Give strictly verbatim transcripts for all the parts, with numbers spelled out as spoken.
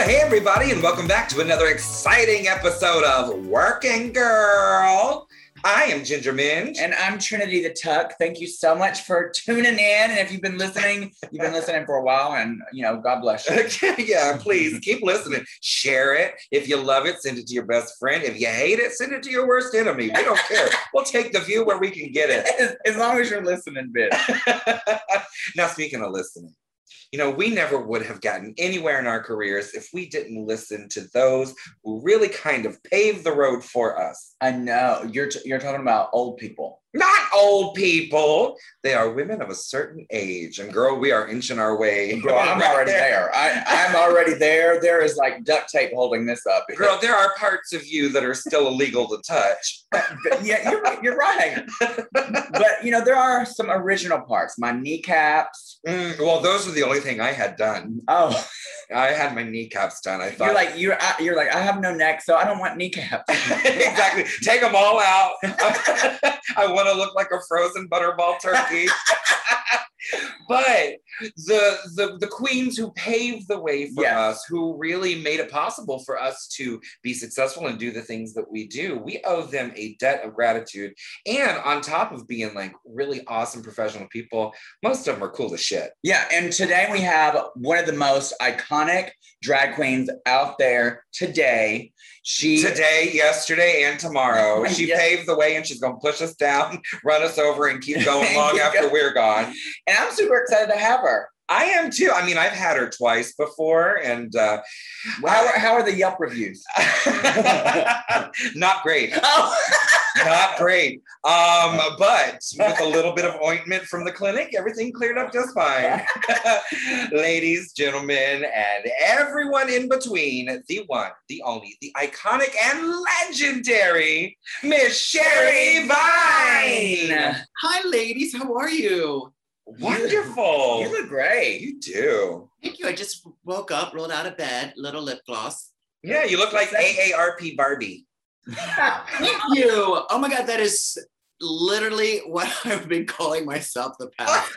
Hey, everybody, and welcome back to another exciting episode of Working Girl. I am Ginger Minge. And I'm Trinity the Tuck. Thank you so much for tuning in. And if you've been listening, you've been listening for a while, and, you know, God bless you. Yeah, please keep listening. Share it. If you love it, send it to your best friend. If you hate it, send it to your worst enemy. We don't care. We'll take the view where we can get it. As, as long as you're listening, bitch. Now, speaking of listening, you know, we never would have gotten anywhere in our careers if we didn't listen to those who really kind of paved the road for us. I know. You're t- you're talking about old people. Not old people. They are women of a certain age. And girl, we are inching our way. Girl, I'm right already there. there. I, I'm already there. There is like duct tape holding this up. Girl, there are parts of you that are still illegal to touch. Yeah, you're, you're right. But, you know, there are some original parts. My kneecaps. Mm, well, those are the only thing I had done. Oh. I had my kneecaps done. I thought you're like you're you're like I have no neck, so I don't want kneecaps. Exactly. Take them all out. I want to look like a frozen butterball turkey. But the, the the queens who paved the way for yes. us, who really made it possible for us to be successful and do the things that we do, we owe them a debt of gratitude. And on top of being like really awesome professional people, most of them are cool as shit. Yeah, and today we have one of the most iconic drag queens out there today. She Today, yesterday, and tomorrow. She yes. paved the way, and she's going to push us down, run us over, and keep going long keep after going. We're gone. And I'm super excited to have her. I am too. I mean, I've had her twice before, and uh, how, are, how are the Yelp reviews? Not great. Oh. Not great. Um, but with a little bit of ointment from the clinic, everything cleared up just fine. Ladies, gentlemen, and everyone in between, the one, the only, the iconic and legendary Miss Sherry Vine. Hi, ladies. How are you? Wonderful. You look great. You do. Thank you. I just woke up, rolled out of bed, little lip gloss. Yeah, you look like A A R P Barbie. Thank you. Oh my God, that is literally what I've been calling myself the past.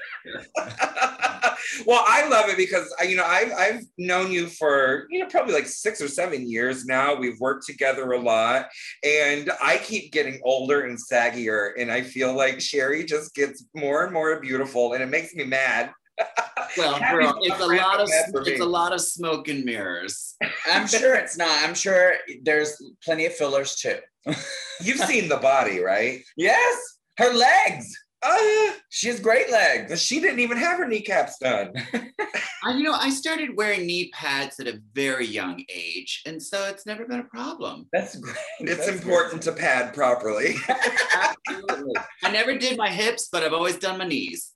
Well, I love it because you know I've I've known you for you know probably like six or seven years now. We've worked together a lot, and I keep getting older and saggier, and I feel like Sherry just gets more and more beautiful, and it makes me mad. Well, girl, it's a lot of it's a lot of smoke and mirrors. I'm sure it's not. I'm sure there's plenty of fillers too. You've seen the body, right? Yes, her legs. Uh, she has great legs. She didn't even have her kneecaps done. I, you know, I started wearing knee pads at a very young age, and so it's never been a problem. That's great. It's That's important great. to pad properly. Absolutely. I never did my hips, but I've always done my knees.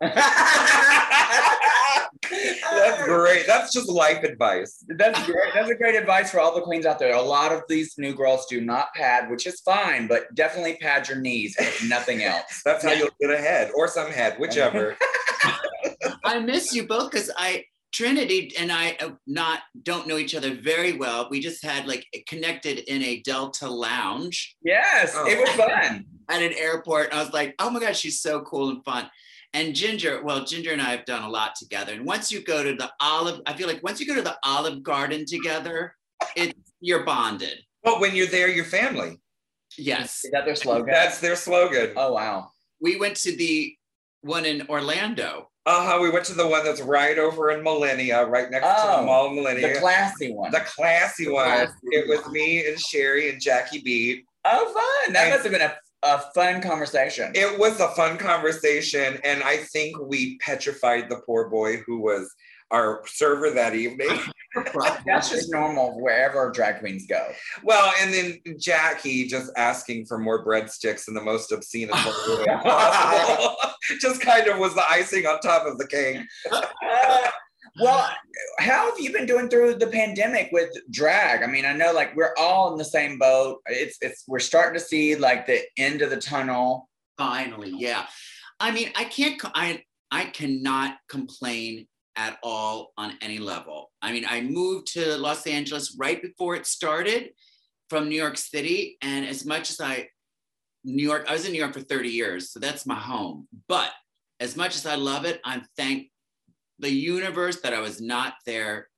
That's great. That's just life advice. That's great. That's a great advice for all the queens out there. A lot of these new girls do not pad, which is fine, but definitely pad your knees, if nothing else. That's how you'll get ahead, or some head, whichever. I miss you both because I Trinity and I uh, not don't know each other very well. We just had like connected in a Delta lounge. Yes, oh. It was fun. At an airport. I was like, oh my gosh, she's so cool and fun. And Ginger, well, Ginger and I have done a lot together. And once you go to the Olive, I feel like once you go to the Olive Garden together, it's you're bonded. But when you're there, you're family. Yes. Is that their slogan? That's their slogan. Oh, wow. We went to the one in Orlando. Uh-huh. We went to the one that's right over in Millennia, right next oh, to the Mall of Millennia. The classy one. The classy the one. Classy it was one. me and Sherry and Jackie B. Oh, fun. That and must have been a, a fun conversation. It was a fun conversation. And I think we petrified the poor boy who was our server that evening. That's just normal wherever drag queens go. Well, and then Jackie just asking for more breadsticks in the most obscene and vulgar way possible. Just kind of was the icing on top of the cake. Uh, well, how have you been doing through the pandemic with drag? I mean, I know like we're all in the same boat. It's it's we're starting to see like the end of the tunnel. Finally, yeah. I mean, I can't. I I cannot complain at all on any level. I mean, I moved to Los Angeles right before it started from New York City. And as much as I, New York, I was in New York for thirty years, so that's my home. But as much as I love it, I'm thank the universe that I was not there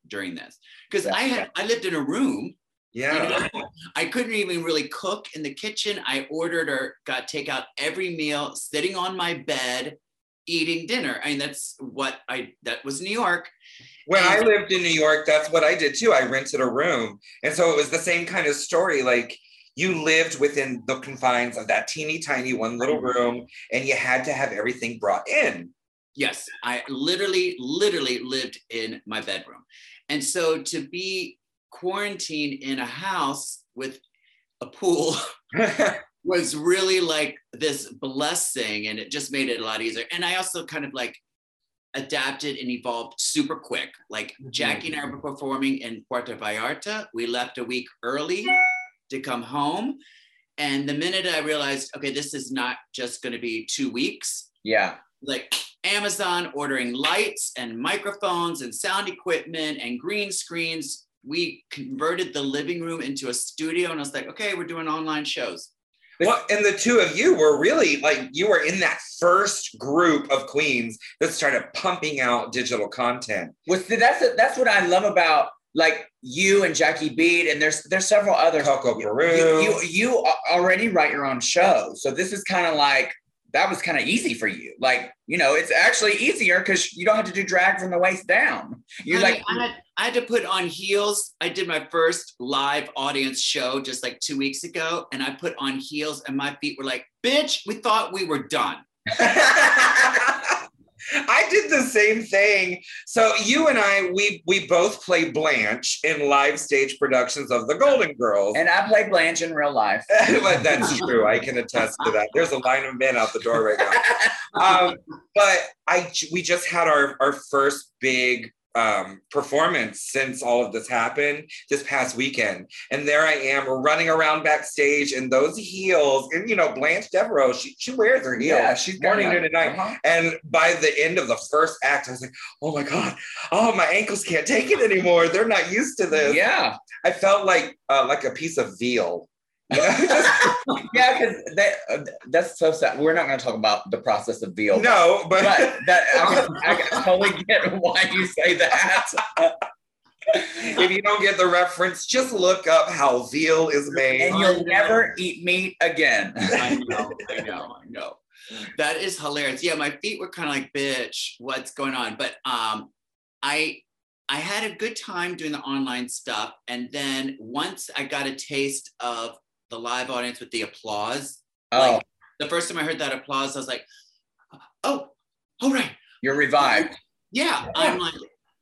during this. Because Yeah. I had, I lived in a room. Yeah. You know, I couldn't even really cook in the kitchen. I ordered or got takeout every meal, sitting on my bed, eating dinner. I mean, that's what I, that was New York. When And- I lived in New York, that's what I did too. I rented a room. And so it was the same kind of story. Like you lived within the confines of that teeny tiny one little room and you had to have everything brought in. Yes, I literally, literally lived in my bedroom. And so to be quarantined in a house with a pool was really like this blessing, and it just made it a lot easier. And I also kind of like adapted and evolved super quick. Like Jackie and I were performing in Puerto Vallarta. We left a week early to come home. And the minute I realized, okay, this is not just going to be two weeks. Yeah. Like Amazon ordering lights and microphones and sound equipment and green screens. We converted the living room into a studio, and I was like, okay, we're doing online shows. Well, and the two of you were really like, you were in that first group of queens that started pumping out digital content. Well, see, that's that's what I love about like you and Jackie Beat, and there's there's several others. Coco Peru. You, you you already write your own show, so this is kind of like that was kind of easy for you. Like, you know, it's actually easier because you don't have to do drag from the waist down. You I like mean, I had, I had to put on heels. I did my first live audience show just like two weeks ago, and I put on heels, and my feet were like, "Bitch, we thought we were done." I did the same thing. So you and I, we we both play Blanche in live stage productions of The Golden Girls. and I play Blanche in real life. But that's true. I can attest to that. There's a line of men out the door right now. Um, but I we just had our, our first big um, performance since all of this happened this past weekend. And there I am running around backstage in those heels. And, you know, Blanche Devereaux, she, she wears her heels. Yeah, she's morning, kinda- noon, and night. uh-huh. And by the end of the first act, I was like, oh my God, oh, my ankles can't take it anymore. They're not used to this. Yeah, I felt like uh, like a piece of veal. You know? Just- yeah, because that uh, that's so sad. We're not going to talk about the process of veal. no, but, but that I, can, I can totally get why you say that. if you don't get the reference, just look up how veal is made. And you'll never eat meat again. I know, I know, I know. That is hilarious. Yeah, my feet were kind of like, bitch, what's going on? But um, I I had a good time doing the online stuff. And then once I got a taste of the live audience with the applause, Oh, like the first time I heard that applause, I was like, oh, all right. you're revived. Yeah, I'm like,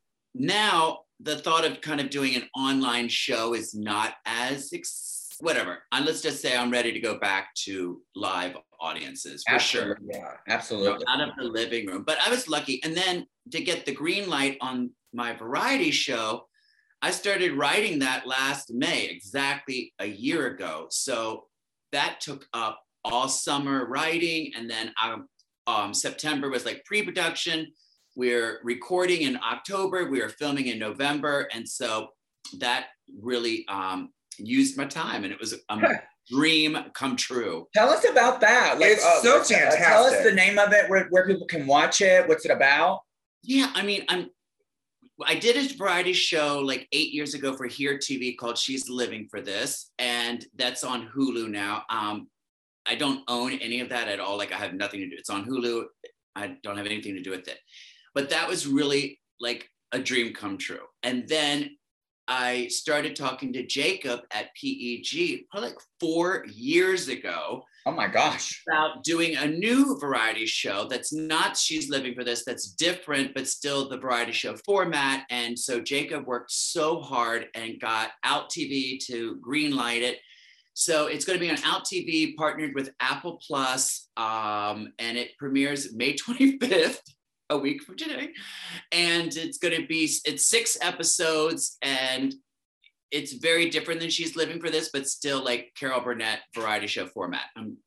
now the thought of kind of doing an online show is not as, ex- whatever. And let's just say I'm ready to go back to live audiences for sure. Yeah, You know, absolutely. out of the living room. But I was lucky. And then to get the green light on my variety show, I started writing that last May, exactly a year ago. So that took up all summer writing. And then um, um, September was like pre-production. We're recording in October. We were filming in November. And so that really um, used my time. And it was a dream come true. Tell us about that. It's so uh, fantastic. Tell us the name of it, where, where people can watch it. What's it about? Yeah, I mean, I'm I did a variety show like eight years ago for Here T V called She's Living for This, and that's on Hulu now. Um, I don't own any of that at all. Like I have nothing to do. It's on Hulu. I don't have anything to do with it. But that was really like a dream come true. And then I started talking to Jacob at P E G probably like four years ago. Oh my gosh. About doing a new variety show that's not She's Living for This, that's different, but still the variety show format. And so Jacob worked so hard and got Out T V to greenlight it. So it's going to be on Out T V, partnered with Apple Plus, um, and it premieres May twenty-fifth, a week from today. And it's going to be, it's six episodes, and it's very different than She's Living for This, but still like Carol Burnett variety show format. I'm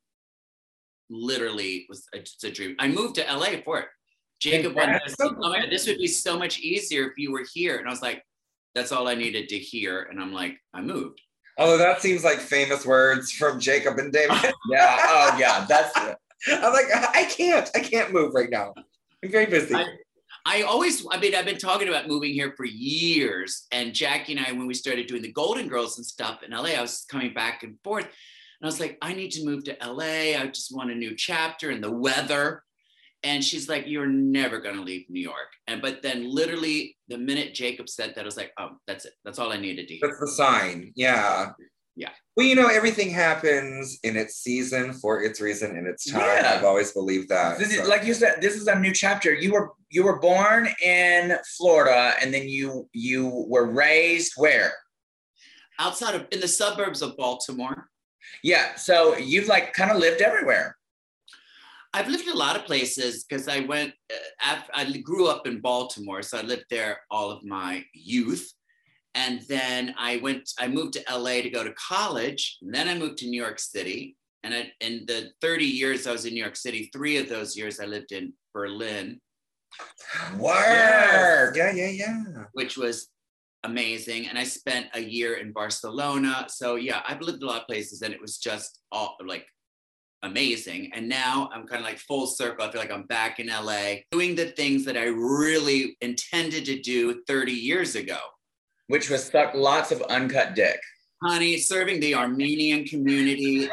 literally, was it's a dream. I moved to L A for it. Jacob wanted to say, oh my God, this would be so much easier if you were here. And I was like, that's all I needed to hear. And I'm like, I moved. Although that seems like famous words from Jacob and David. Yeah. Oh yeah. That's it. I'm like, I can't, I can't move right now. I'm very busy. I, I always, I mean, I've been talking about moving here for years. And Jackie and I, when we started doing the Golden Girls and stuff in L A, I was coming back and forth. And I was like, I need to move to L A. I just want a new chapter and the weather. And she's like, you're never going to leave New York. And but then literally the minute Jacob said that, I was like, oh, that's it. That's all I needed to hear. That's the sign. Yeah. Yeah. Well, you know, everything happens in its season, for its reason, in its time. Yeah. I've always believed that. This is, so. like you said, this is a new chapter. You were you were born in Florida, and then you you were raised where? Outside of, in the suburbs of Baltimore. Yeah. So you've like kind of lived everywhere. I've lived in a lot of places because I went, uh, after, I grew up in Baltimore, so I lived there all of my youth. And then I went, I moved to L A to go to college. And then I moved to New York City. And I, in the thirty years I was in New York City, three of those years I lived in Berlin. Word. Yeah, yeah, yeah. Which was amazing. And I spent a year in Barcelona. So yeah, I've lived a lot of places and it was just all like amazing. And now I'm kind of like full circle. I feel like I'm back in L A doing the things that I really intended to do thirty years ago. Which was suck lots of uncut dick. Honey, serving the Armenian community.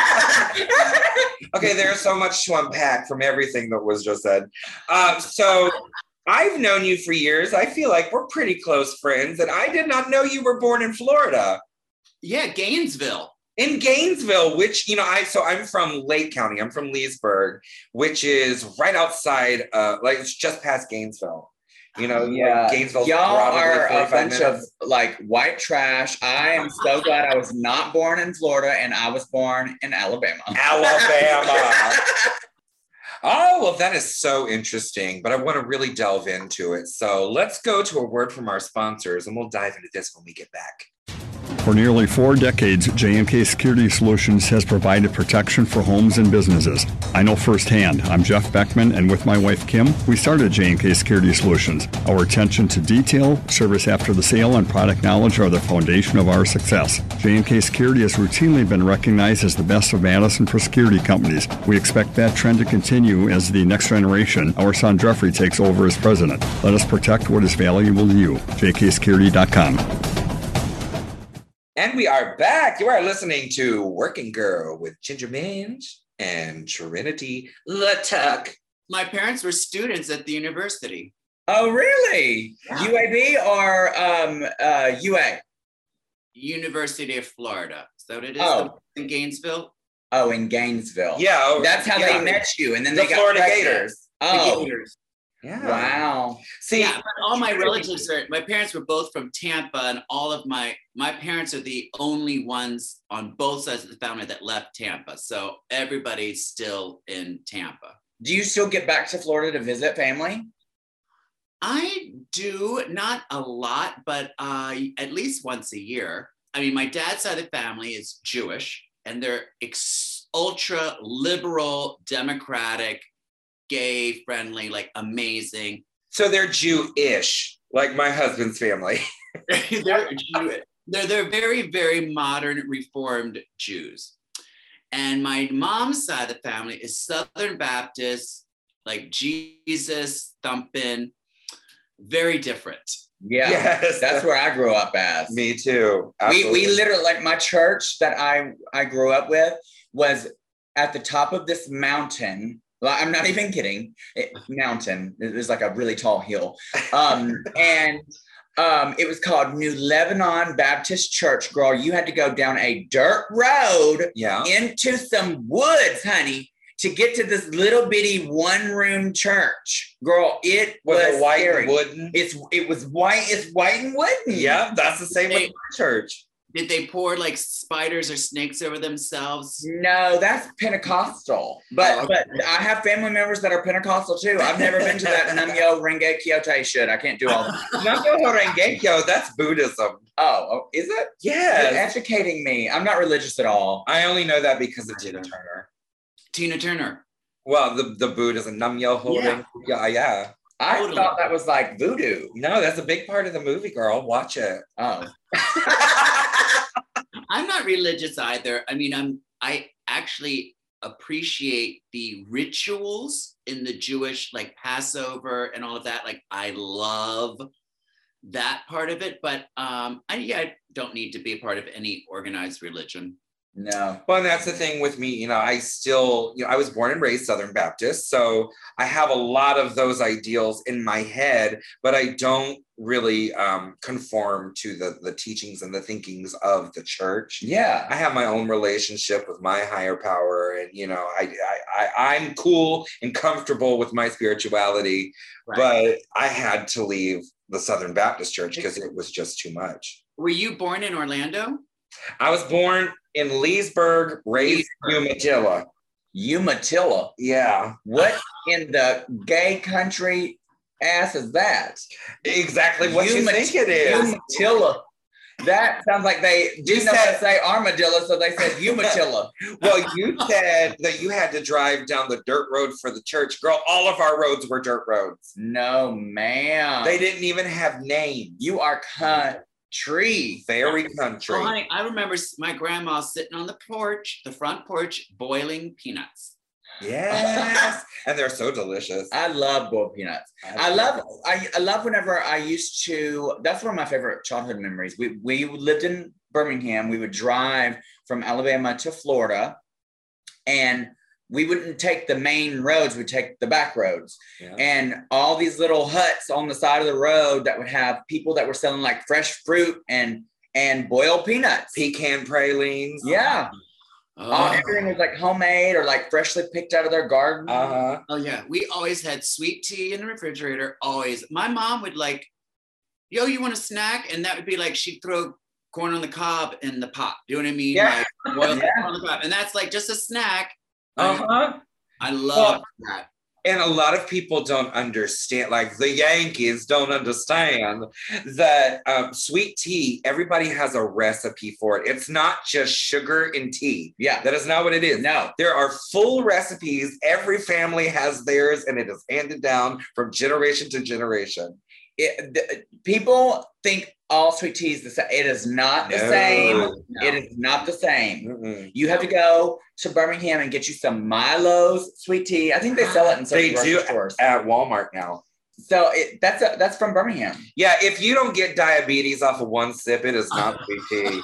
Okay, there's so much to unpack from everything that was just said. Uh, so I've known you for years. I feel like we're pretty close friends, and I did not know you were born in Florida. Yeah, Gainesville. In Gainesville, which, you know, I, so I'm from Lake County. I'm from Leesburg, which is right outside, uh, like it's just past Gainesville. You know, yeah, like Gainesville. Y'all are a bunch minutes. of like white trash. I am so glad I was not born in Florida and I was born in Alabama. Alabama. Oh, well, that is so interesting, but I want to really delve into it. So let's go to a word from our sponsors and we'll dive into this when we get back. For nearly four decades, J and K Security Solutions has provided protection for homes and businesses. I know firsthand. I'm Jeff Beckman, and with my wife, Kim, we started J and K Security Solutions. Our attention to detail, service after the sale, and product knowledge are the foundation of our success. J and K Security has routinely been recognized as the best of Madison for security companies. We expect that trend to continue as the next generation, our son Jeffrey, takes over as president. Let us protect what is valuable to you. j k security dot com. And we are back. You are listening to Working Girl with Ginger Minj and Trinity Latuck. My parents were students at the university. Oh, really? Yeah. U A B or um, uh, U A? University of Florida. Is that what it is? Oh. In Gainesville? Oh, in Gainesville. Yeah. Oh, That's how yeah. they met you. And then The they got Florida pregnant. Gators. Oh, The Gators. Yeah. wow. See, Yeah, but all my relatives are, my parents were both from Tampa, and all of my, my parents are the only ones on both sides of the family that left Tampa. So everybody's still in Tampa. Do you still get back to Florida to visit family? I do, not a lot, but uh, at least once a year. I mean, my dad's side of the family is Jewish, and they're ex- ultra liberal, democratic, gay friendly, like amazing. so they're Jewish, like my husband's family. they're, Jew- they're they're very, very modern, reformed Jews. And my mom's side of the family is Southern Baptist, like Jesus thumping, very different. Yeah, Yes. that's where I grew up as. Me too. We, Absolutely. we literally, like my church that I, I grew up with was at the top of this mountain. Well, I'm not even kidding. It, mountain. It was like a really tall hill. Um, and um, it was called New Lebanon Baptist Church. Girl, you had to go down a dirt road Yeah. into some woods, honey, to get to this little bitty one room church. Girl, it Was was it white scary. and wooden? It's it was white. It's white and wooden. Yeah, that's the same with Hey. my church. Did they pour like spiders or snakes over themselves? No, that's Pentecostal. But Oh, okay. but I have family members that are Pentecostal too. I've never been to that Namyo Renge Kyoto shit. I can't do all that. Namyo Horengekyo, that's Buddhism. Oh, oh, is it? You're Yes. educating me. I'm not religious at all. I only know that because of Tina Turner. Tina Turner. Well, the, the Buddhism, Namyo Horengekyo. Yeah, yeah. I Totally. thought that was like voodoo. No, that's a big part of the movie, girl. Watch it. Oh. I'm not religious either. I mean, I'm I actually appreciate the rituals in the Jewish, like Passover and all of that. Like I love that part of it, but um, I, yeah, I don't need to be a part of any organized religion. No. Well, and that's the thing with me, you know, I still, you know, I was born and raised Southern Baptist, so I have a lot of those ideals in my head, but I don't really um, conform to the, the teachings and the thinkings of the church. Yeah. I have my own relationship with my higher power, and, you know, I, I, I, I'm cool and comfortable with my spirituality, Right. but I had to leave the Southern Baptist church because it was just too much. Were you born in Orlando? I was born in Leesburg, raised in Umatilla. Umatilla. Yeah. What in the gay country ass is that? Exactly what you Umat- think it is. Umatilla. That sounds like they You didn't know how said- to say armadillo, so they said Umatilla. Well, you said that you had to drive down the dirt road for the church. Girl, all of our roads were dirt roads. No, ma'am. They didn't even have names. You are country. Very country. Oh, honey, I remember my grandma sitting on the porch, the front porch, boiling peanuts. Yes. And they're so delicious. I love boiled peanuts. I love I, I love whenever I used to, that's one of my favorite childhood memories. We we lived in Birmingham. We would drive from Alabama to Florida, and we wouldn't take the main roads, we'd take the back roads. Yeah. And all these little huts on the side of the road that would have people that were selling like fresh fruit and and boiled peanuts. Pecan pralines. Yeah. Oh, All, everything was like homemade or like freshly picked out of their garden. Uh-huh. oh yeah, we always had sweet tea in the refrigerator. Always. My mom would like, yo, you want a snack? And that would be like she'd throw corn on the cob in the pot. You know what I mean? Yeah. Like boiled Yeah. corn on the cob, and that's like just a snack. I, Uh-huh. I love that. And a lot of people don't understand, like the Yankees don't understand that um, sweet tea, everybody has a recipe for it. It's not just sugar and tea. Yeah. That is not what it is. No. There are full recipes. Every family has theirs, and it is handed down from generation to generation. It, the, people think all sweet tea is the same. It is not the No. same. No. It is not the same. Mm-mm. You have to go to Birmingham and get you some Milo's sweet tea. I think they sell it in some They grocery do stores. at Walmart now. So it, that's a, that's from Birmingham. Yeah, if you don't get diabetes off of one sip, it is not sweet tea.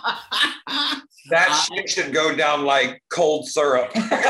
That I- shit should go down like cold syrup.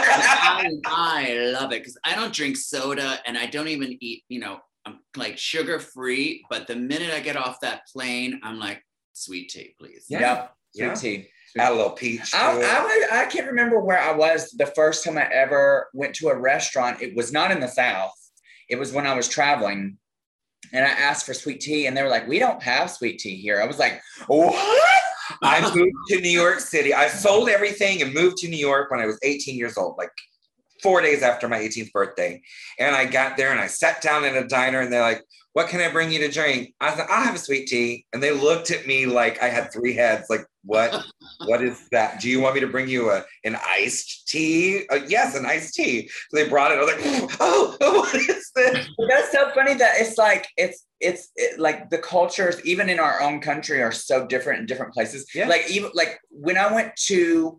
I, I love it because I don't drink soda and I don't even eat, you know, I'm like sugar free. But the minute I get off that plane, I'm like, sweet tea, please. Yeah. Yep. Sweet Yeah. tea. Add a little peach to I, it. I, would- I can't remember where I was the first time I ever went to a restaurant. It was not in the South. It was when I was traveling, and I asked for sweet tea, and they were like, "We don't have sweet tea here." I was like, "What?" I moved to New York City. I sold everything and moved to New York when I was eighteen years old, like four days after my eighteenth birthday. And I got there and I sat down in a diner, and they're like, "What can I bring you to drink?" I was like, "I'll have a sweet tea." And they looked at me like I had three heads. Like, what? What is that? Do you want me to bring you a an iced tea? Uh, yes, an iced tea. So they brought it. I was like, oh, oh, what is this? But that's so funny that it's like it's it's it, like the cultures even in our own country are so different in different places. Yeah. Like even like when I went to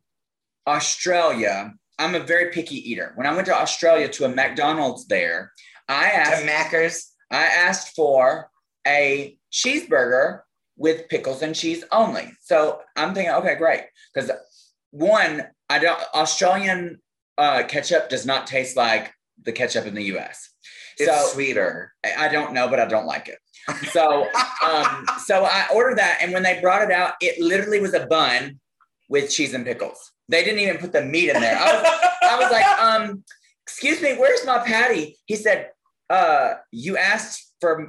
Australia, I'm a very picky eater. When I went to Australia to a McDonald's there, I asked To Mackers. I asked for a cheeseburger with pickles and cheese only. So I'm thinking, okay, great, because one, I don't Australian uh, ketchup does not taste like the ketchup in the U S. It's So sweeter. I don't know, but I don't like it. So, um, so I ordered that, and when they brought it out, it literally was a bun with cheese and pickles. They didn't even put the meat in there. I was, I was like, um, "Excuse me, where's my patty?" He said, "Uh, you asked for,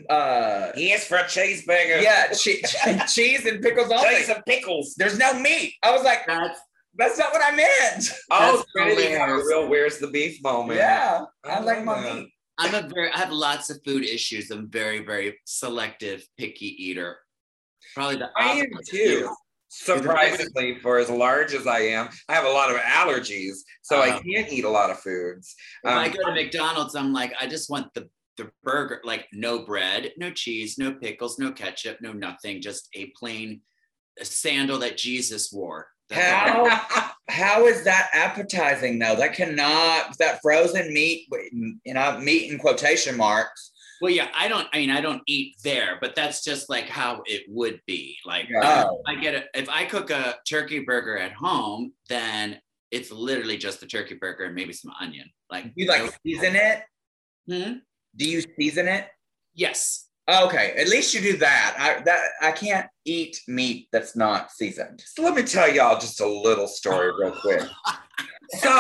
uh, Yes, for a cheeseburger. yeah, che- cheese and pickles only. Cheese and pickles. There's no meat." I was like, That's "That's not what I meant." Oh, That's Trinity got a hilarious. real where's the beef moment. Yeah, I, I like love my that. meat. I'm a very I have lots of food issues. I'm very, very selective, picky eater. Probably the I am opposite of too. you. Surprisingly, for as large as I am, I have a lot of allergies, so I Uh, can't eat a lot of foods. If I Um, go to McDonald's, I'm like, I just want the the burger, like no bread, no cheese, no pickles, no ketchup, no nothing, just a plain sandal that Jesus wore. That's all. how How is that appetizing though? That cannot, that frozen meat, you know, meat in quotation marks. Well, yeah, I don't, I mean, I don't eat there, but that's just like how it would be. Like, Oh. I get it. If I cook a turkey burger at home, then it's literally just the turkey burger and maybe some onion. Like, You like no- season it? Hmm? Do you season it? Yes. Okay, at least you do that. I that I can't eat meat that's not seasoned. So let me tell y'all just a little story real quick. So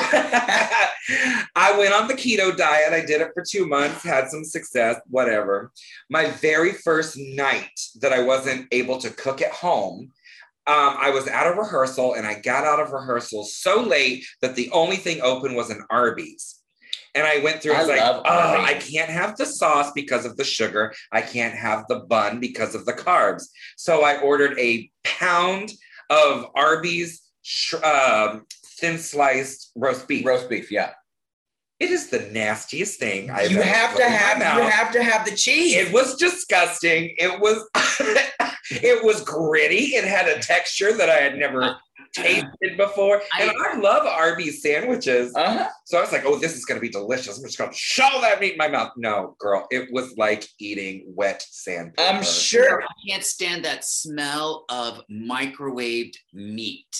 I went on the keto diet. I did it for two months, had some success, whatever. My very first night that I wasn't able to cook at home, um, I was at a rehearsal and I got out of rehearsal so late that the only thing open was an Arby's. And I went through, I was I like, love oh, I Arby's. can't have the sauce because of the sugar. I can't have the bun because of the carbs. So I ordered a pound of Arby's sh- um, thin sliced roast beef. Roast beef, yeah. It is the nastiest thing I've You ever have put to in my have mouth. you have to have the cheese. It was disgusting. It was it was gritty. It had a texture that I had never tasted before. And I, I love Arby's sandwiches. Uh-huh. So I was like, oh, this is going to be delicious. I'm just going to shovel that meat in my mouth. No, girl, it was like eating wet sandpaper. I'm sure. I can't stand that smell of microwaved meat.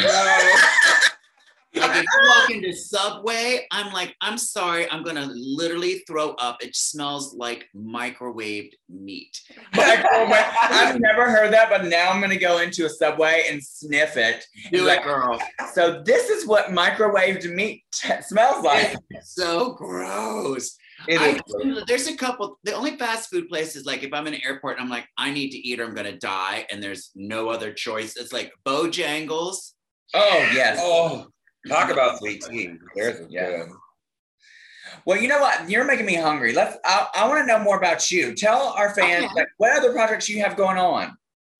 Like if you walk into Subway, I'm like, I'm sorry, I'm gonna literally throw up. It smells like microwaved meat. Microwave. I've never heard that, but now I'm gonna go into a Subway and sniff it. Do Like, it, girl. so this is what microwaved meat t- smells like. It's so gross. It I, is. there's a couple, the only fast food places, like if I'm in an airport and I'm like, I need to eat or I'm gonna die, and there's no other choice. It's like Bojangles. Oh yes. Oh, talk about sweet tea. There's a Yeah. good. Well, you know what? You're making me hungry. Let's. I, I want to know more about you. Tell our fans Okay. like, what other projects you have going on.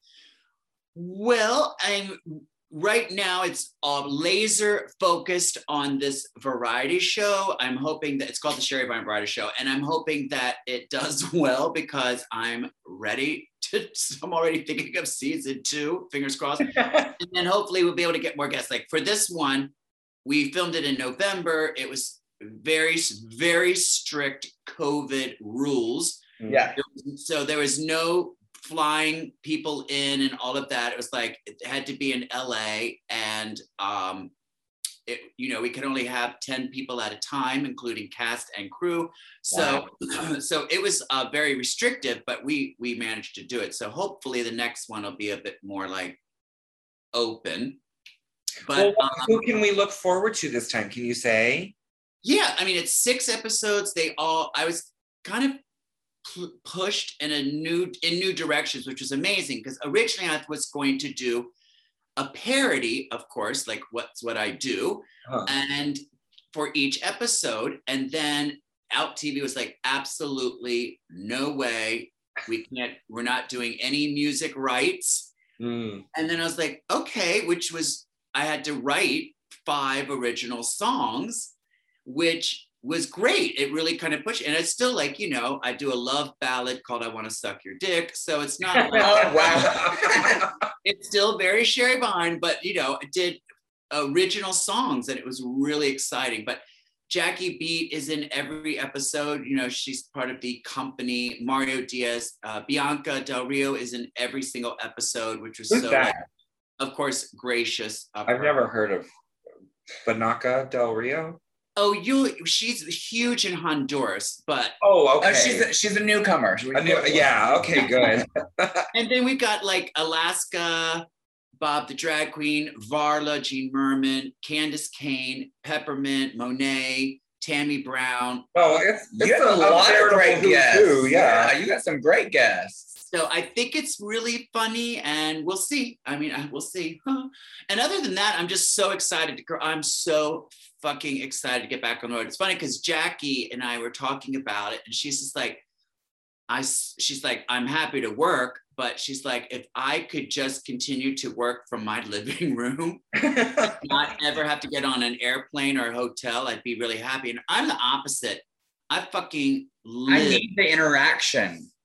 Well, I'm right now it's uh, laser focused on this variety show. I'm hoping that it's called the Sherry Vine Variety Show, and I'm hoping that it does well because I'm ready to. I'm already thinking of season two. Fingers crossed, and then hopefully we'll be able to get more guests. Like for this one, we filmed it in November. It was very, very strict COVID rules. Yeah. So there was no flying people in and all of that. It was like it had to be in L A, and um, it, you know, we could only have ten people at a time, including cast and crew. So, so it was uh, very restrictive, but we we managed to do it. So hopefully the next one will be a bit more like open. But Well, what- um, who can we look forward to this time? Can you say? yeah, I mean, it's six episodes. They all, I was kind of p- pushed in a new, in new directions, which was amazing because originally I was going to do a parody, of course, like what's what I do, Huh. and for each episode. And then Out T V was like, absolutely no way. We can't, we're not doing any music rights. Mm. And then I was like, okay, which was, I had to write five original songs, which was great. It really kind of pushed, and it's still like, you know, I do a love ballad called I Want to Suck Your Dick. So it's not like, Oh wow. it's still very Sherry Vine, but you know, I did original songs and it was really exciting. But Jackie Beat is in every episode. You know, she's part of the company. Mario Diaz, uh, Bianca Del Rio is in every single episode, which was Who's so, that? like, of course, gracious. Of I've her. never heard of Banaka Del Rio. Oh, you. She's huge in Honduras, but Oh, okay. Oh, she's a, she's a newcomer. A new- yeah, okay, good. and then we got like Alaska, Bob the Drag Queen, Varla, Jean Merman, Candace Kane, Peppermint, Monet, Tammy Brown. Oh, it's, it's You have a, lot of veritable great who's guests. who, yeah. yeah, you got some great guests. So I think it's really funny, and we'll see. I mean, I- we'll see. Huh. And other than that, I'm just so excited to. I'm so fucking excited to get back on the road. It's funny because Jackie and I were talking about it, and she's just like, I. s- She's like, I'm happy to work, but she's like, if I could just continue to work from my living room, not ever have to get on an airplane or a hotel, I'd be really happy. And I'm the opposite. I fucking I live. need the interaction.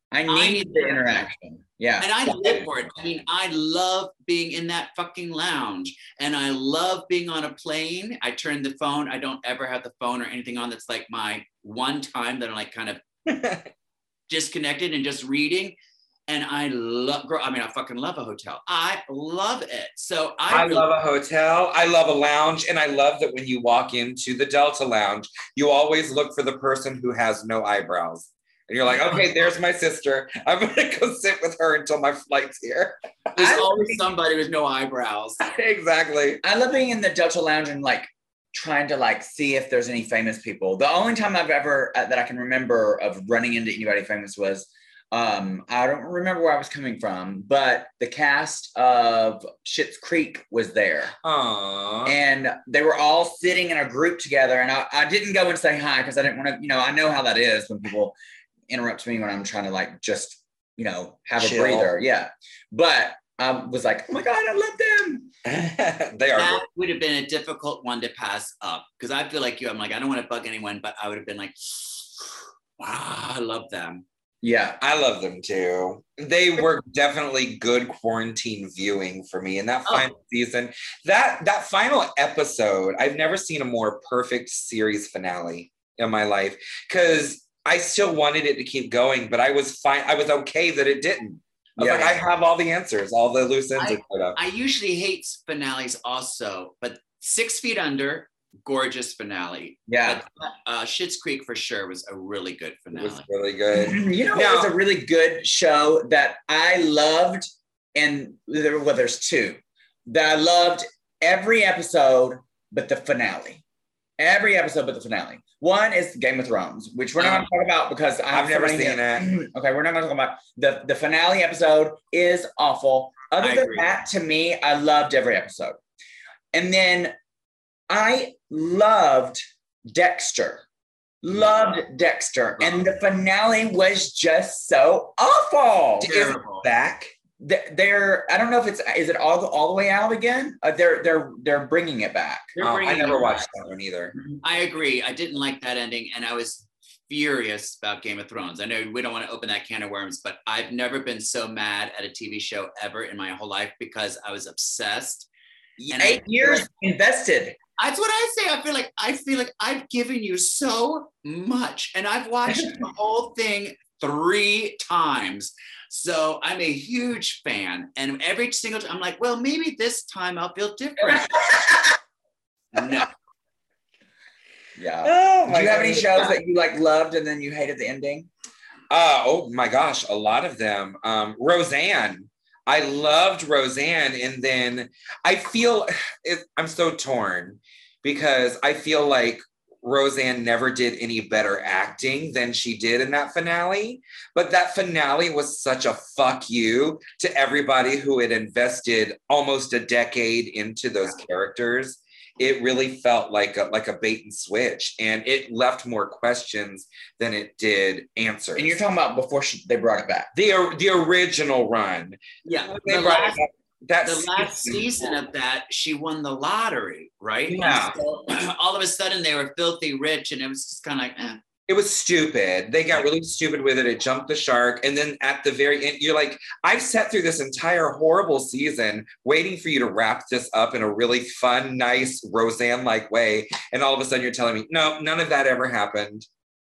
I need, I need the that. interaction. Yeah. And I live for it. I mean, I love being in that fucking lounge, and I love being on a plane. I turn the phone. I don't ever have the phone or anything on. That's like my one time that I'm like kind of disconnected and just reading. And I love, I mean, I fucking love a hotel. I love it. So I, I really, love a hotel. I love a lounge. And I love that when you walk into the Delta Lounge, you always look for the person who has no eyebrows. And you're like, okay, there's my sister. I'm going to go sit with her until my flight's here. there's I- always somebody with no eyebrows. Exactly. I love being in the Delta Lounge and like trying to like see if there's any famous people. The only time I've ever uh, that I can remember of running into anybody famous was um I don't remember where I was coming from, but the cast of Schitt's Creek was there. Aww. And they were all sitting in a group together, and I, I didn't go and say hi because I didn't want to, you know, I know how that is when people interrupt me when I'm trying to like just, you know, have Chill. a breather. Yeah. But I was like, oh my God, I love them. They are. That would have been a difficult one to pass up, because I feel like you, I'm like, I don't want to bug anyone, but I would have been like, wow, I love them. Yeah. I love them too. They were definitely good quarantine viewing for me. And that Oh. final season, that that final episode, I've never seen a more perfect series finale in my life, because I still wanted it to keep going, but I was fine. I was okay that it didn't. I was Yeah. like, I have all the answers. All the loose ends I- are put up. I usually hate finales also, but Six Feet Under, gorgeous finale. Yeah. But, uh, Schitt's Creek for sure was a really good It finale. was really good. You know, Now- it was a really good show that I loved, and there, well, there's two that I loved every episode, but the finale. Every episode but the finale. One is Game of Thrones, which we're not going to talk about because I I've never so many- seen it. Okay, we're not going to talk about the the finale episode is awful. Other I than agree. that, to me, I loved every episode. And then I loved Dexter. Loved Dexter. And the finale was just so awful. Terrible. Back. Th- They're, I don't know if it's, is it all, all the way out again? Uh, they're, they're, they're bringing it back. They're Oh, I bringing never it watched back. that one either. I agree. I didn't like that ending, and I was furious about Game of Thrones. I know we don't want to open that can of worms, but I've never been so mad at a T V show ever in my whole life because I was obsessed. And I Eight feel years like- invested. That's what I say. I feel like I feel like I've given you so much, and I've watched the whole thing three times. So I'm a huge fan, and every single time I'm like, well, maybe this time I'll feel different. No, Yeah. Oh, Do my you have any goodness. shows that you like loved and then you hated the ending? Uh, oh my gosh, a lot of them. Um, Roseanne. I loved Roseanne. And then I feel it, I'm so torn because I feel like Roseanne never did any better acting than she did in that finale. But that finale was such a fuck you to everybody who had invested almost a decade into those characters. It really felt like a, like a bait and switch, and it left more questions than it did answers. And you're talking about before she, they brought it back. the the original run. yeah. They The brought it last, back. That the last season of that, she won the lottery, right? Yeah. And so, all of a sudden, they were filthy rich, and it was just kind of like, eh. It was stupid. They got really stupid with it. It jumped the shark. And then at the very end, you're like, I've sat through this entire horrible season waiting for you to wrap this up in a really fun, nice, Roseanne-like way. And all of a sudden you're telling me, no, none of that ever happened.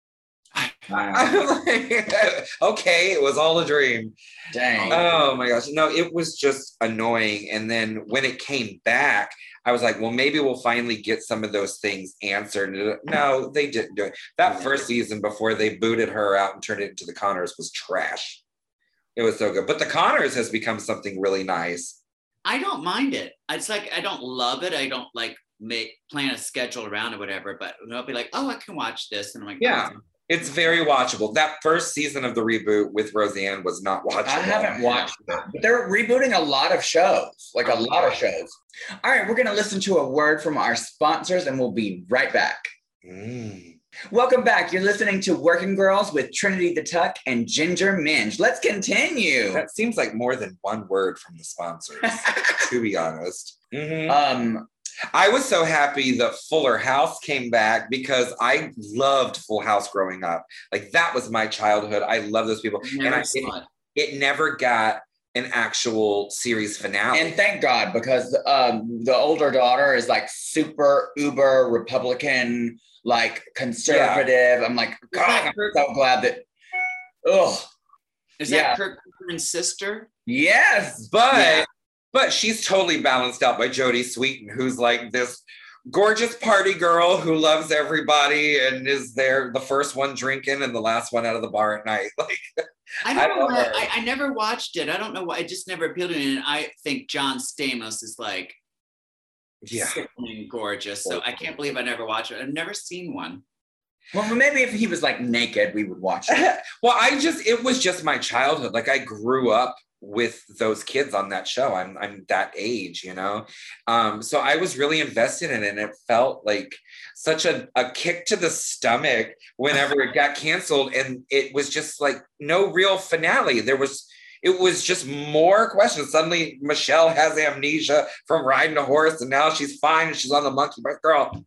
I'm like, okay, it was all a dream. Dang. Oh my gosh. No, it was just annoying. And then when it came back, I was like, well, maybe we'll finally get some of those things answered. No, they didn't do it. That first season before they booted her out and turned it into the Connors was trash. It was so good. But the Connors has become something really nice. I don't mind it. It's like I don't love it. I don't like make plan a schedule around or whatever. But I'll be like, oh, I can watch this, and I'm like, Yeah. oh, It's very watchable. That first season of the reboot with Roseanne was not watchable. I haven't watched it, but they're rebooting a lot of shows, like a lot of shows. All right, we're going to listen to a word from our sponsors and we'll be right back. Mm. Welcome back. You're listening to Working Girls with Trinity the Tuck and Ginger Minge. Let's continue. That seems like more than one word from the sponsors, to be honest. Mhm. Um, I was so happy that Fuller House came back because I loved Full House growing up. Like that was my childhood. I love those people. Never and I, saw it, it. it never got an actual series finale. And thank God, because um, the older daughter is like super uber Republican, like conservative. Yeah. I'm like, God, I'm so glad that. Ugh. Is yeah. that Kirk Cameron's sister? Yes, but yeah. but she's totally balanced out by Jodie Sweetin, who's like this gorgeous party girl who loves everybody and is there the first one drinking and the last one out of the bar at night. Like I don't I know why, I, I never watched it. I don't know why. It just never appealed to me. And I think John Stamos is like yeah, sickening gorgeous. So I can't believe I never watched it. I've never seen one. Well, maybe if he was like naked, we would watch it. Well, I just, it was just my childhood. Like I grew up with those kids on that show. I'm I'm that age, you know? Um, so I was really invested in it, and it felt like such a, a kick to the stomach whenever it got canceled. And it was just like no real finale. There was, it was just more questions. Suddenly Michelle has amnesia from riding a horse, and now she's fine and she's on the monkey. But girl,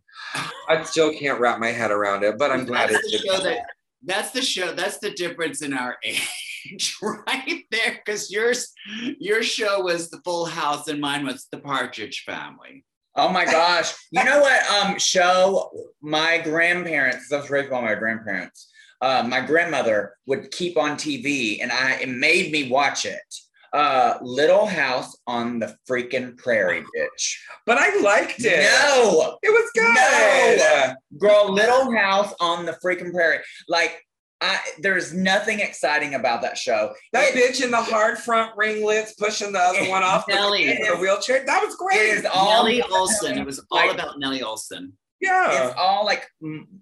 I still can't wrap my head around it, but I'm glad that's it's the show that, that's the show. That's the difference in our age right there. Because yours, your show was the Full House and mine was the Partridge Family. Oh my gosh. You know what um, show my grandparents, I was raised by my grandparents, uh, my grandmother would keep on T V, and I it made me watch it. Uh, Little House on the freaking Prairie, bitch. But I liked it. No, it was good. No, girl, Little House on the freaking Prairie. Like, I there's nothing exciting about that show. That it, bitch in the hard front ringlets pushing the other one off Nelly. the, in the wheelchair. That was great. It is all Nellie Olson. It was all like, about Nellie Olson. Yeah, it's all like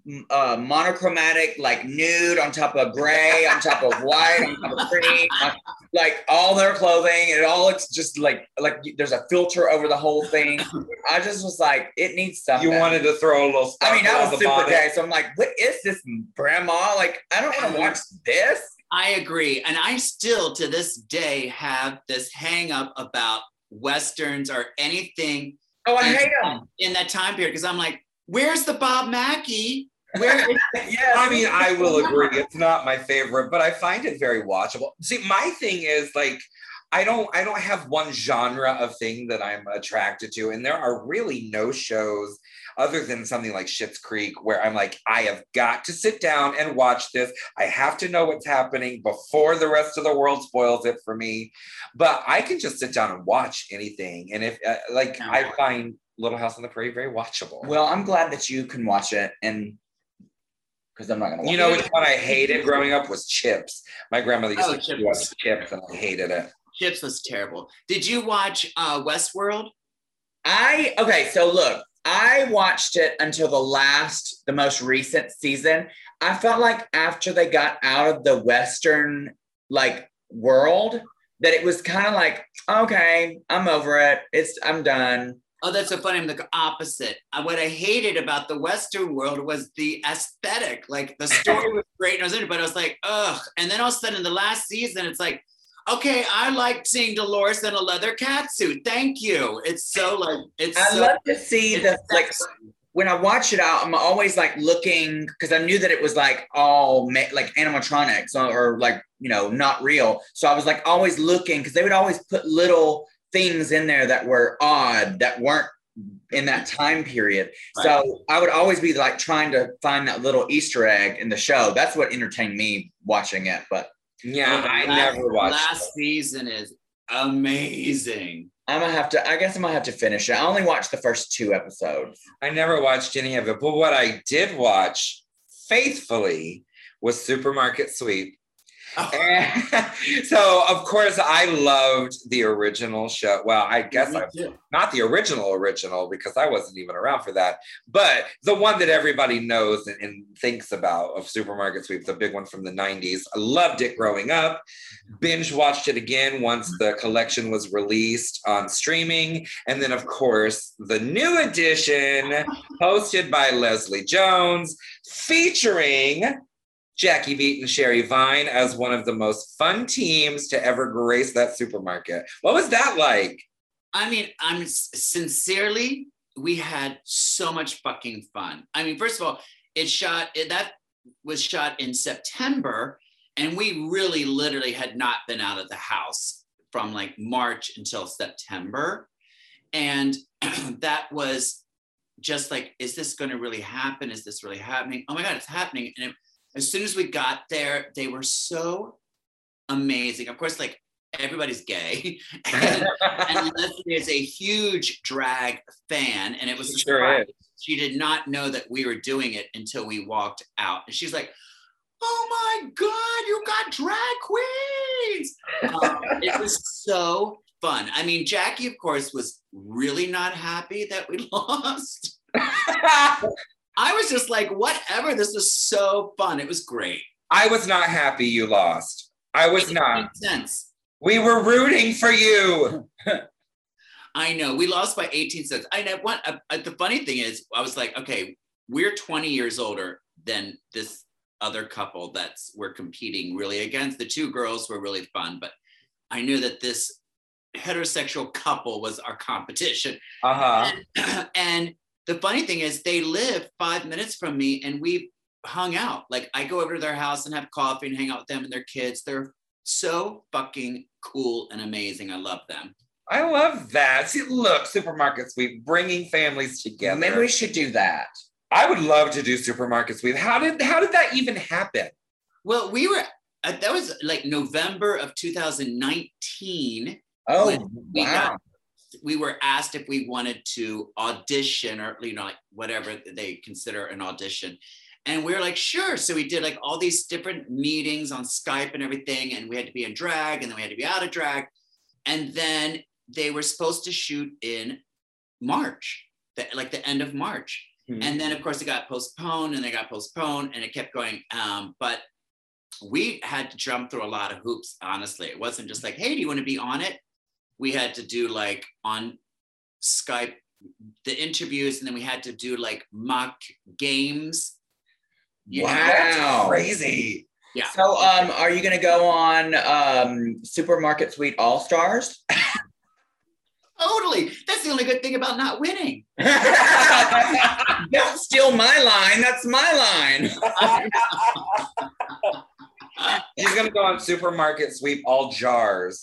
uh, monochromatic, like nude on top of gray, on top of white, on top of green, on, like all their clothing. It all looks just like like there's a filter over the whole thing. I just was like, it needs something. You wanted to throw a little. I mean, I was super gay, so I'm like, what is this, grandma? Like, I don't want to watch this. I agree, and I still to this day have this hang up about Westerns or anything. Oh, I in, hate them in that time period because I'm like. Where's the Bob Mackie? Where is yeah, I mean, I will agree. It's not my favorite, but I find it very watchable. See, my thing is like, I don't, I don't have one genre of thing that I'm attracted to, and there are really no shows other than something like Schitt's Creek where I'm like, I have got to sit down and watch this. I have to know what's happening before the rest of the world spoils it for me. But I can just sit down and watch anything, and if uh, like, no. I find Little House on the Prairie very watchable. Well, I'm glad that you can watch it, and because I'm not gonna watch you know it. which one I hated growing up was Chips. My grandmother used oh, to watch Chips, and I hated it. Chips was terrible. Did you watch uh, Westworld? I okay, so look, I watched it until the last, the most recent season. I felt like after they got out of the Western like world, that it was kind of like, okay, I'm over it. It's I'm done. Oh, that's so funny. I'm the opposite. What I hated about the Western world was the aesthetic. Like the story was great, and I was into it, but I was like, ugh. And then all of a sudden, in the last season, it's like, okay, I like seeing Dolores in a leather catsuit. Thank you. It's so like it's. I so, love to see the like when I watch it out. I'm always like looking because I knew that it was like all ma- like animatronics or, or like you know not real. So I was like always looking because they would always put little things in there that were odd that weren't in that time period. Right. So I would always be like trying to find that little Easter egg in the show. That's what entertained me watching it. But yeah, well, I last, never watched last it. season is amazing. I'm gonna have to I guess I'm gonna have to finish it. I only watched the first two episodes. I never watched any of it, but what I did watch faithfully was Supermarket Sweep. Oh. So of course I loved the original show. Well, I guess I'm not the original original because I wasn't even around for that, but the one that everybody knows and, and thinks about of Supermarket Sweep, the big one from the nineties. I loved it growing up. Binge watched it again once the collection was released on streaming. And then of course the new edition hosted by Leslie Jones featuring Jackie Beat and Sherry Vine as one of the most fun teams to ever grace that supermarket. What was that like? I mean, I'm sincerely we had so much fucking fun. I mean, first of all, it shot, it, that was shot in September, and we really literally had not been out of the house from like March until September. And that was just like, is this going to really happen? Is this really happening? Oh my God, it's happening. And it, as soon as we got there, they were so amazing. Of course, like everybody's gay. and, and Leslie is a huge drag fan. And it was a Sure is. She did not know that we were doing it until we walked out. And she's like, oh my God, you got drag queens. Um, it was so fun. I mean, Jackie, of course, was really not happy that we lost. I was just like, whatever, this was so fun. It was great. I was not happy you lost. I was it not. Makes sense. We were rooting for you. I know, we lost by eighteen cents. I know what, uh, the funny thing is, I was like, okay, we're twenty years older than this other couple that's we're competing really against. The two girls were really fun, but I knew that this heterosexual couple was our competition. Uh-huh. And, and the funny thing is they live five minutes from me and we hung out. Like I go over to their house and have coffee and hang out with them and their kids. They're so fucking cool and amazing. I love them. I love that. See, look, Supermarket Sweep, bringing families together. Maybe we should do that. I would love to do Supermarket Sweep. How did how did that even happen? Well, we were, uh, that was like November of two thousand nineteen. Oh, we wow. got, we were asked if we wanted to audition or, you know, like whatever they consider an audition. And we were like, sure. So we did like all these different meetings on Skype and everything. And we had to be in drag and then we had to be out of drag. And then they were supposed to shoot in March, the, like the end of March. Mm-hmm. And then of course it got postponed and it got postponed and it kept going. Um, but we had to jump through a lot of hoops, honestly. It wasn't just like, hey, do you want to be on it? We had to do like on Skype, the interviews, and then we had to do like mock games. You wow, know? That's crazy. Yeah. So um, are you gonna go on um, Supermarket Sweep All-Stars? Totally. That's the only good thing about not winning. Don't steal my line. That's my line. He's gonna go on Supermarket Sweep All Jars.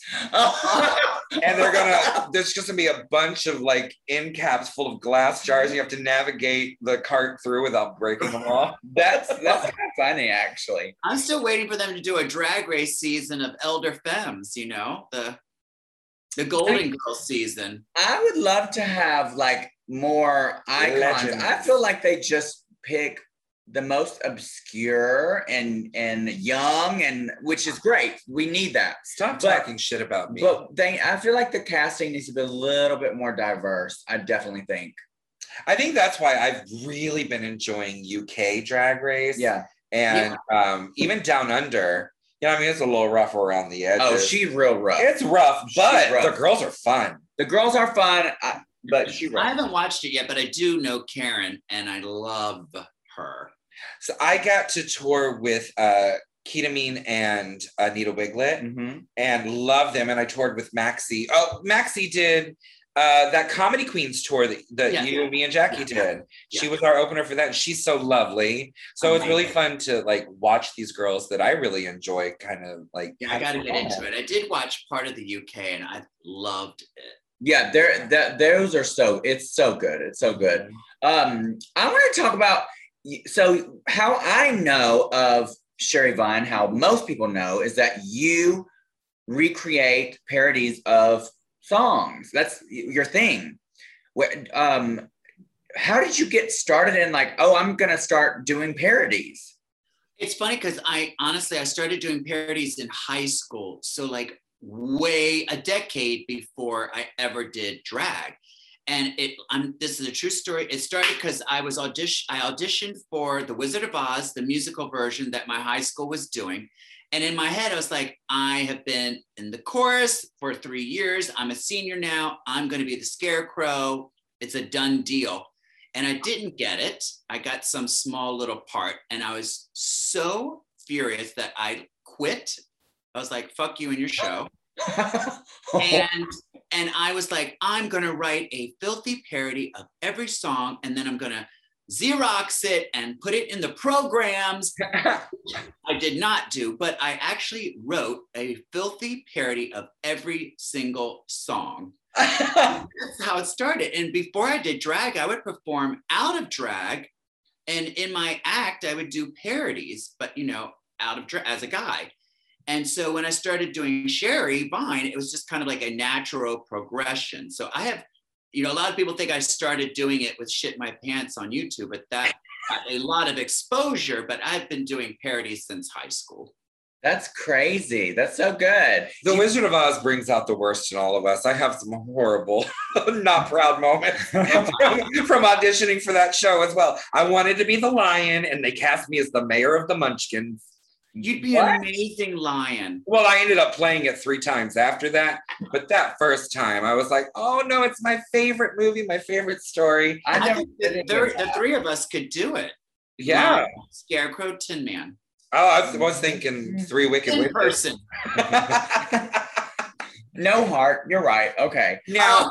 And they're gonna, there's just gonna be a bunch of like end caps full of glass jars. You have to navigate the cart through without breaking them off. That's that's kind of funny, actually. I'm still waiting for them to do a drag race season of Elder Femmes, you know, the the Golden Girls season. I would love to have like more icons. Legends. I feel like they just pick the most obscure and and young, and which is great. We need that. Stop but, talking shit about me. But they, I feel like the casting needs to be a little bit more diverse. I definitely think. I think that's why I've really been enjoying U K Drag Race. Yeah. And yeah. Um, even Down Under. You know, I mean, it's a little rough around the edges. Oh, she's real rough. It's rough, but rough. The girls are fun. The girls are fun, I, but she. I haven't watched it yet, but I do know Karen, and I love her. So I got to tour with uh, Ketamine and uh, Nita Wiglet, mm-hmm. and love them. And I toured with Maxie. Oh, Maxie did uh, that Comedy Queens tour that, that yeah. you, me, and Jackie yeah. did. Yeah. She was our opener for that. And she's so lovely. So Amazing. It's really fun to like watch these girls that I really enjoy. Kind of like yeah, I got to get into it. I did watch part of the U K, and I loved it. Yeah, they're that those are so. It's so good. It's so good. Um, I want to talk about. So how I know of Sherry Vine, how most people know, is that you recreate parodies of songs. That's your thing. Um, how did you get started in like, oh, I'm going to start doing parodies? It's funny because I honestly, I started doing parodies in high school. So like way a decade before I ever did drag. And it, I'm, this is a true story. It started because I was audition, I auditioned for The Wizard of Oz, the musical version that my high school was doing. And in my head, I was like, I have been in the chorus for three years. I'm a senior now. I'm going to be the Scarecrow. It's a done deal. And I didn't get it. I got some small little part. And I was so furious that I quit. I was like, fuck you and your show. and And I was like, I'm going to write a filthy parody of every song, and then I'm going to Xerox it and put it in the programs. I did not do, but I actually wrote a filthy parody of every single song. That's how it started. And before I did drag, I would perform out of drag. And in my act, I would do parodies, but you know, out of drag as a guy. And so when I started doing Sherry Vine, it was just kind of like a natural progression. So I have, you know, a lot of people think I started doing it with Shit My Pants on YouTube, but that got a lot of exposure, but I've been doing parodies since high school. That's crazy. That's so good. The Wizard of Oz brings out the worst in all of us. I have some horrible, not proud moments from, from auditioning for that show as well. I wanted to be the lion, and they cast me as the mayor of the Munchkins. You'd be What? an amazing lion. Well, I ended up playing it three times after that. But that first time, I was like, oh no, it's my favorite movie, my favorite story. I I never think did the, it. there- the three of us could do it. Yeah. Lion, Scarecrow, Tin Man. Oh, I was, was thinking Three Wicked In Witches. person. No heart. You're right. Okay. Now,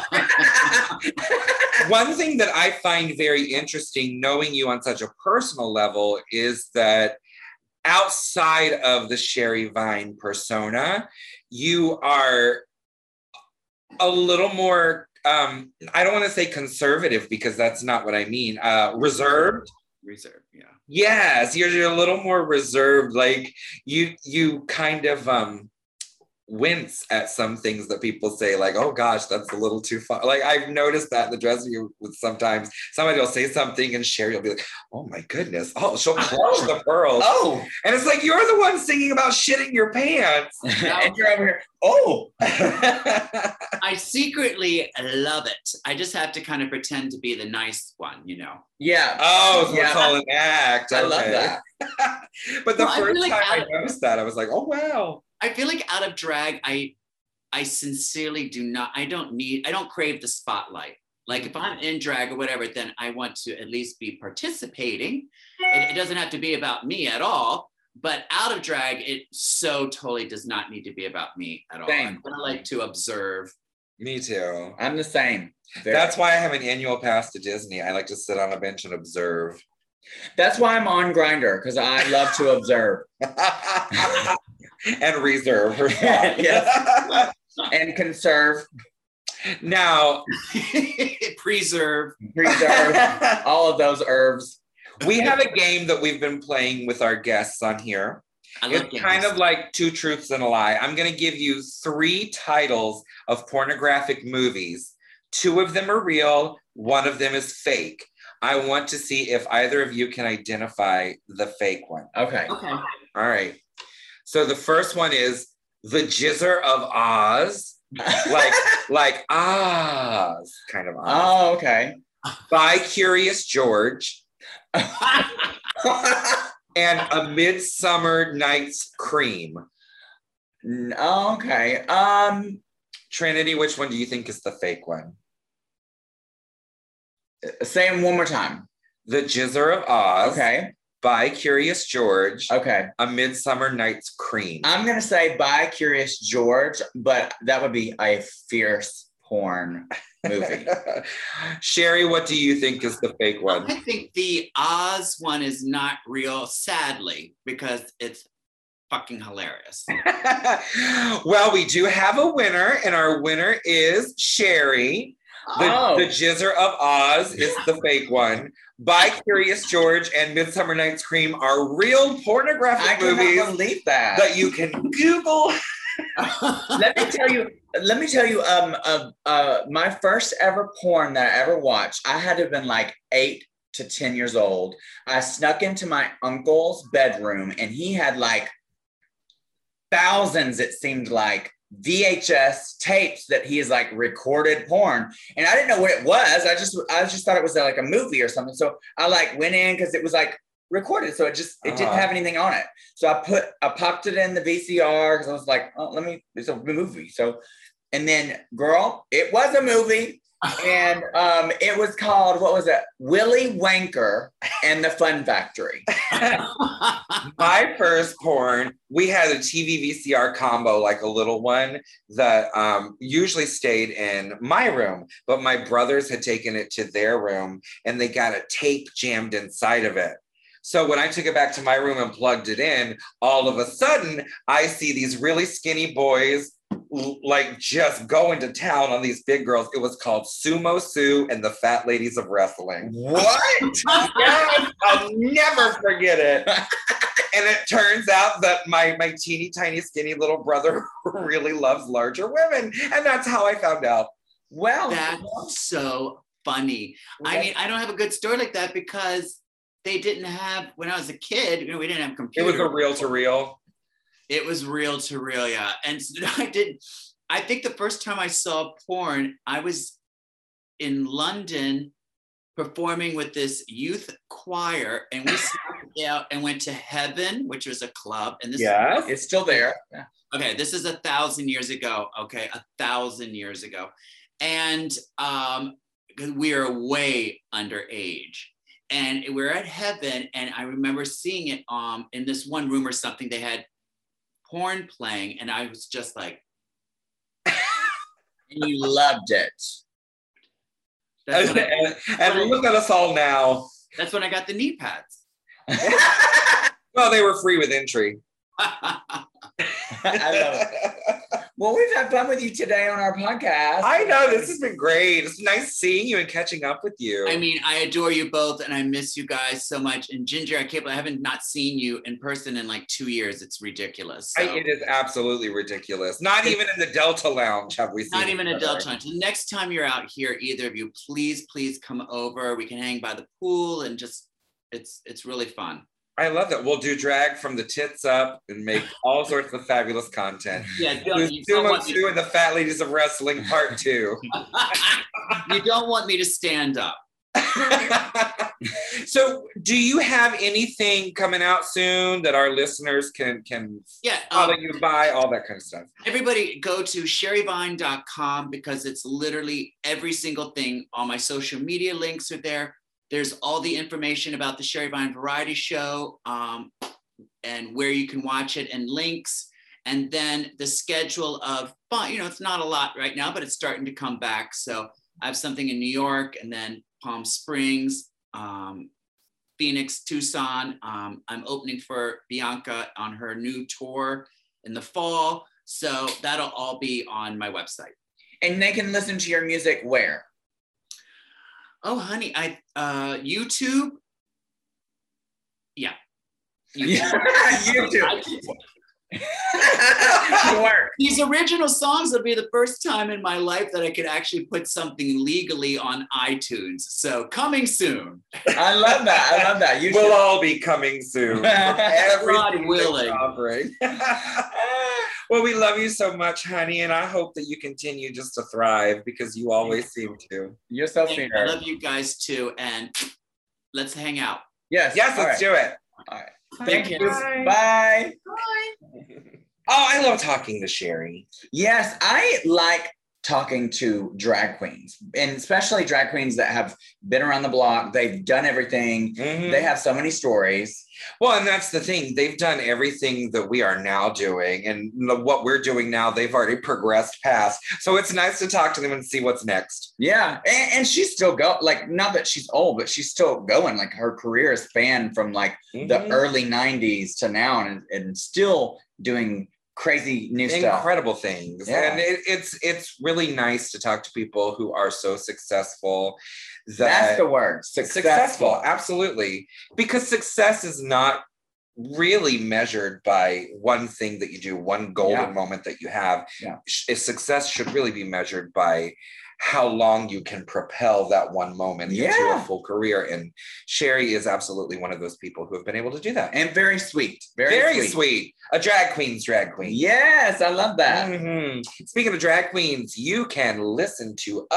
one thing that I find very interesting, knowing you on such a personal level, is that outside of the Sherry Vine persona, you are a little more, um, I don't want to say conservative because that's not what I mean, uh, reserved. Reserve, yeah. Yes, you're, you're a little more reserved. Like you, you kind of um, wince at some things that people say, like, "Oh gosh, that's a little too far." Like I've noticed that in the dressing room. With sometimes somebody will say something, and Sherry will be like, "Oh my goodness!" Oh, she'll clutch the pearls. Oh, And it's like you're the one singing about shitting your pants. and you're over here. Oh, I secretly love it. I just have to kind of pretend to be the nice one, you know. yeah. Oh, so Yeah. it's all an act. I love Okay. that. But the Well, I feel first like time I I- noticed that, I was like, "Oh wow." I feel like out of drag, I I sincerely do not, I don't need, I don't crave the spotlight. Like if I'm in drag or whatever, then I want to at least be participating. It, it doesn't have to be about me at all. But out of drag, it so totally does not need to be about me at all. Same. I like to observe. Me too. I'm the same. Very- That's why I have an annual pass to Disney. I like to sit on a bench and observe. That's why I'm on Grindr, because I love to observe And reserve her spot. Yes. and conserve, Now, Preserve. preserve all of those herbs. we have a game that we've been playing with our guests on here. I love It's games. kind of like Two Truths and a Lie. I'm going to give you three titles of pornographic movies. Two of them are real, one of them is fake. I want to see if either of you can identify the fake one. Okay. Okay. All right. So the first one is The Jizzer of Oz. Like, like Oz, kind of Oz. Oh, okay. By Curious George. And A Midsummer Night's Cream. N- oh, okay. Um, Trinity, which one do you think is the fake one? say them one more time. The Jizzer of Oz. Okay. By Curious George. Okay. A Midsummer Night's Cream. I'm gonna say by Curious George, but that would be a fierce porn movie. Sherry, what do you think is the fake one? I think the Oz one is not real, sadly, because it's fucking hilarious. Well, we do have a winner, and our winner is Sherry. The, Oh. the Jizzer of Oz is the fake one. By Curious George and Midsummer Night's Cream are real pornographic I cannot movies believe that. that you can Google. let me tell you. Let me tell you. Um. Uh, uh. My first ever porn that I ever watched. I had to have been like eight to ten years old. I snuck into my uncle's bedroom, and he had like thousands. It seemed like V H S tapes that he has like recorded porn, and I didn't know what it was. I just I just thought it was like a movie or something. So I like went in because it was like recorded, so it just it didn't Uh-huh. have anything on it. So I put I popped it in the V C R because I was like, oh, let me. It's a movie. So, and then girl, it was a movie. And um, it was called, what was it? Willy Wanker and the Fun Factory. My first porn, we had a T V V C R combo, like a little one that um, usually stayed in my room, but my brothers had taken it to their room and they got a tape jammed inside of it. So when I took it back to my room and plugged it in, all of a sudden I see these really skinny boys like just going to town on these big girls. It was called Sumo Sue and the Fat Ladies of Wrestling. What? Yes, I'll never forget it. And it turns out that my my teeny tiny skinny little brother really loves larger women, and that's how I found out. Well, That's so funny. I mean, I don't have a good story like that because they didn't have, when I was a kid, you know, we didn't have It computers. was a reel to reel. It was real to real, yeah. And so I did, I think the first time I saw porn, I was in London performing with this youth choir, and we sat out and went to Heaven, which was a club. And this, Yes. it's still there. okay, this is a thousand years ago. Okay, a thousand years ago. And um, we are way underage. And we we're at Heaven, and I remember seeing it um, in this one room or something. They had porn playing, and I was just like, And you loved it. that's And, when, I, and, and look at us all now. that's when I got the knee pads. Well, they were free with entry. I love it. Well, we've had fun with you today on our podcast. I know, this has been great. It's nice seeing you and catching up with you. I mean, I adore you both, and I miss you guys so much. And Ginger, I can't believe I haven't not seen you in person in like two years. It's ridiculous. So. I, it is absolutely ridiculous. Not even in the Delta Lounge have we seen. Not even a each other. Delta. The next time you're out here, either of you, please, please come over. We can hang by the pool and just, it's it's really fun. I love that. We'll do drag from the tits up and make all sorts of fabulous content. Yeah, don't, you, don't Sumo want me Sue and the Fat Ladies of Wrestling Part Two. you don't want me to stand up. So, do you have anything coming out soon that our listeners can can Yeah, follow um, you by, all that kind of stuff? everybody go to sherry vine dot com because it's literally every single thing. All my social media links are there. There's all the information about the Sherry Vine Variety Show um, and where you can watch it and links. And then the schedule of fun, you know, it's not a lot right now, but it's starting to come back. So I have something in New York and then Palm Springs, um, Phoenix, Tucson. Um, I'm opening for Bianca on her new tour in the fall. So that'll all be on my website. And they can listen to your music where? Oh, honey, I uh, YouTube. Yeah. YouTube. YouTube. Sure. These original songs will be the first time in my life that I could actually put something legally on iTunes. So coming soon. I love that. I love that. You We'll all be coming soon. Everything willing. offering. Well, we love you so much, honey, and I hope that you continue just to thrive because you always seem to. You're so Thank you. I love you guys too, and let's hang out. Yes. Yes, let's right. do it. All right. Thank Thank you. you. Bye. Oh, I love talking to Sherry. Yes, I like talking to drag queens, and especially drag queens that have been around the block. They've done everything. Mhm. They have so many stories. Well, and that's the thing. They've done everything that we are now doing, and the- what we're doing now, they've already progressed past. So it's nice to talk to them and see what's next. Yeah, and, and she's still go like not that she's old, but she's still going. Like her career has spanned from like the Mhm. early nineties to now, and and still doing crazy new stuff. Incredible things. Yeah. And it, it's it's really nice to talk to people who are so successful. That That's the word. Successful. successful, absolutely. Because success is not really measured by one thing that you do, one golden Yeah. moment that you have. Yeah. Sh- Success should really be measured by how long you can propel that one moment into Yeah. a full career. And Sherry is absolutely one of those people who have been able to do that. And very sweet. Very, Very sweet. sweet. A drag queen's drag queen. Yes, I love that. Mhm. Speaking of drag queens, you can listen to us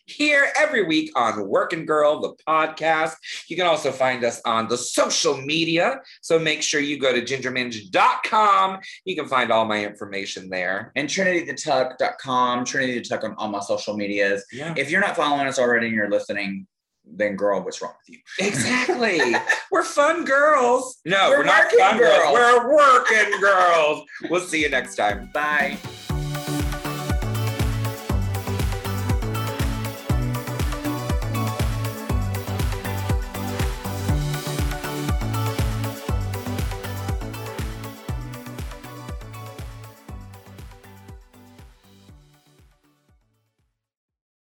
here every week on Working Girl, the podcast. You can also find us on the social media. So make sure you go to ginger minge dot com. You can find all my information there. And trinity the tuck dot com, Trinity the Tuck on all my social medias. Yeah. If you're not following us already and you're listening, then girl, what's wrong with you? Exactly. We're fun girls. No, We're we're, not working fun girls. girls. We're working girls. We'll see you next time. Bye.